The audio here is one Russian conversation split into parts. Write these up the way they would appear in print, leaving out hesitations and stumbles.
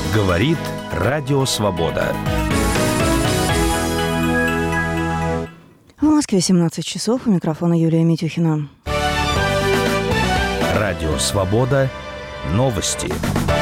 Говорит Радио Свобода. В Москве 17 часов. У микрофона Юлия Митюхина. Радио Свобода. Новости.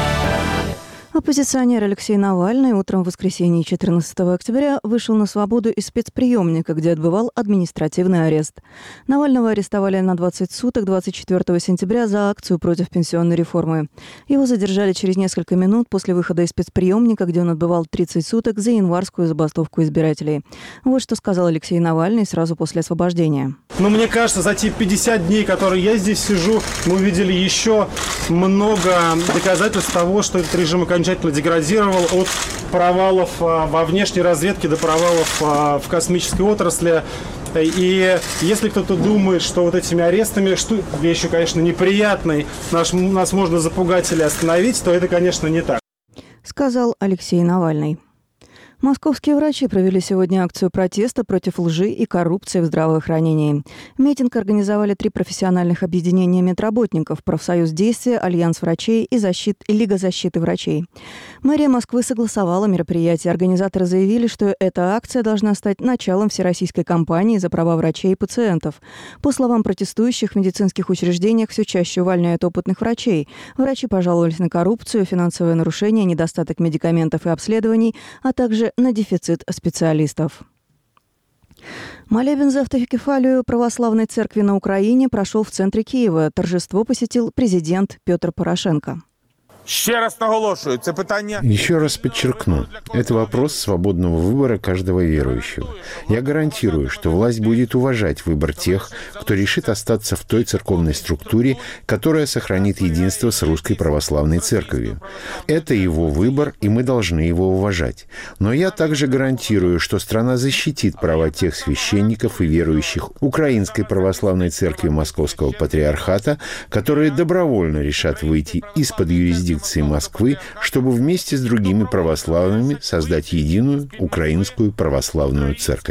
Оппозиционер Алексей Навальный утром в воскресенье 14 октября вышел на свободу из спецприемника, где отбывал административный арест. Навального арестовали на 20 суток 24 сентября за акцию против пенсионной реформы. Его задержали через несколько минут после выхода из спецприемника, где он отбывал 30 суток за январскую забастовку избирателей. Вот что сказал Алексей Навальный сразу после освобождения. Мне кажется, за те 50 дней, которые я здесь сижу, мы увидели еще много доказательств того, что этот режим окончательно деградировал от провалов во внешней разведке до провалов в космической отрасли. И если кто-то думает, что вот этими арестами, что вещью, конечно, неприятной, нас можно запугать или остановить, то это, конечно, не так. Сказал Алексей Навальный. Московские врачи провели сегодня акцию протеста против лжи и коррупции в здравоохранении. Митинг организовали 3 профессиональных объединения медработников: «Профсоюз действия», «Альянс врачей» и «Лига защиты врачей». Мэрия Москвы согласовала мероприятие. Организаторы заявили, что эта акция должна стать началом всероссийской кампании за права врачей и пациентов. По словам протестующих, в медицинских учреждениях все чаще увольняют опытных врачей. Врачи пожаловались на коррупцию, финансовые нарушения, недостаток медикаментов и обследований, а также на дефицит специалистов. Молебен за автокефалию православной церкви на Украине прошел в центре Киева. Торжество посетил президент Петр Порошенко. Еще раз подчеркну, это вопрос свободного выбора каждого верующего. Я гарантирую, что власть будет уважать выбор тех, кто решит остаться в той церковной структуре, которая сохранит единство с Русской Православной Церковью. Это его выбор, и мы должны его уважать. Но я также гарантирую, что страна защитит права тех священников и верующих Украинской Православной Церкви Московского Патриархата, которые добровольно решат выйти из-под юрисдикции Москвы, чтобы вместе с другими православными создать единую Украинскую Православную Церковь.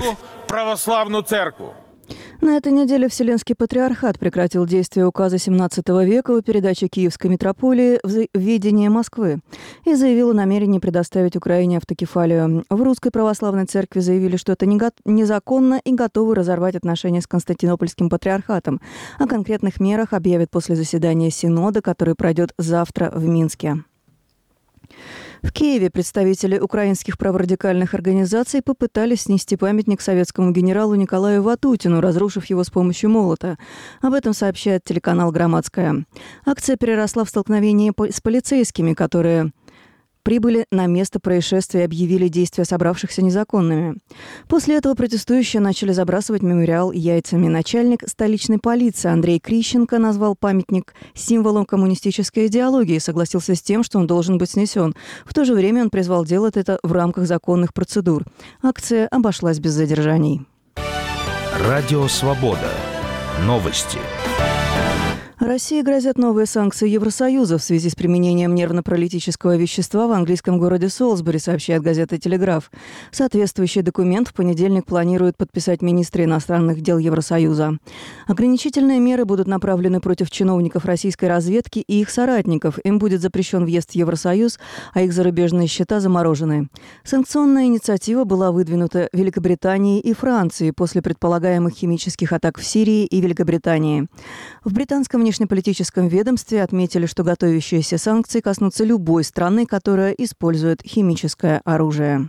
На этой неделе Вселенский Патриархат прекратил действие указа XVII века о передаче Киевской митрополии в ведение Москвы и заявил о намерении предоставить Украине автокефалию. В Русской Православной Церкви заявили, что это незаконно, и готовы разорвать отношения с Константинопольским Патриархатом. О конкретных мерах объявят после заседания Синода, который пройдет завтра в Минске. В Киеве представители украинских праворадикальных организаций попытались снести памятник советскому генералу Николаю Ватутину, разрушив его с помощью молота. Об этом сообщает телеканал «Громадская». Акция переросла в столкновение с полицейскими, которые прибыли на место происшествия и объявили действия собравшихся незаконными. После этого протестующие начали забрасывать мемориал яйцами. Начальник столичной полиции Андрей Крищенко назвал памятник символом коммунистической идеологии и согласился с тем, что он должен быть снесен. В то же время он призвал делать это в рамках законных процедур. Акция обошлась без задержаний. Радио Свобода. Новости. России грозят новые санкции Евросоюза в связи с применением нервно-паралитического вещества в английском городе Солсбери, сообщает газета «Телеграф». Соответствующий документ в понедельник планируют подписать министры иностранных дел Евросоюза. Ограничительные меры будут направлены против чиновников российской разведки и их соратников. Им будет запрещен въезд в Евросоюз, а их зарубежные счета заморожены. Санкционная инициатива была выдвинута Великобританией и Францией после предполагаемых химических атак в Сирии и Великобритании. В британском внешнеполитическом ведомстве отметили, что готовящиеся санкции коснутся любой страны, которая использует химическое оружие.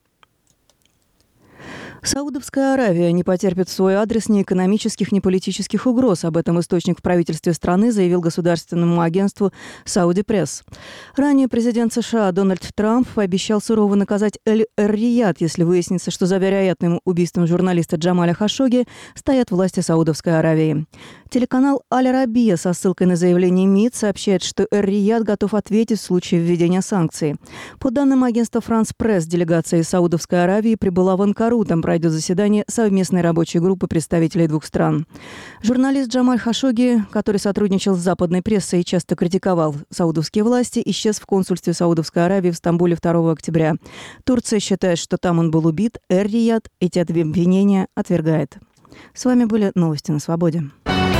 Саудовская Аравия не потерпит в свой адрес ни экономических, ни политических угроз. Об этом источник в правительстве страны заявил государственному агентству Saudi Press. Ранее президент США Дональд Трамп пообещал сурово наказать Эр-Рияд, если выяснится, что за вероятным убийством журналиста Джамаля Хашогги стоят власти Саудовской Аравии. Телеканал Аль-Арабия со ссылкой на заявление МИД сообщает, что Эр-Рияд готов ответить в случае введения санкций. По данным агентства France Press, делегация из Саудовской Аравии прибыла в Анкару. Там пройдет заседание совместной рабочей группы представителей двух стран. Журналист Джамаль Хашогги, который сотрудничал с западной прессой и часто критиковал саудовские власти, исчез в консульстве Саудовской Аравии в Стамбуле 2 октября. Турция считает, что там он был убит. Эр-Рияд эти обвинения отвергает. С вами были новости на Свободе.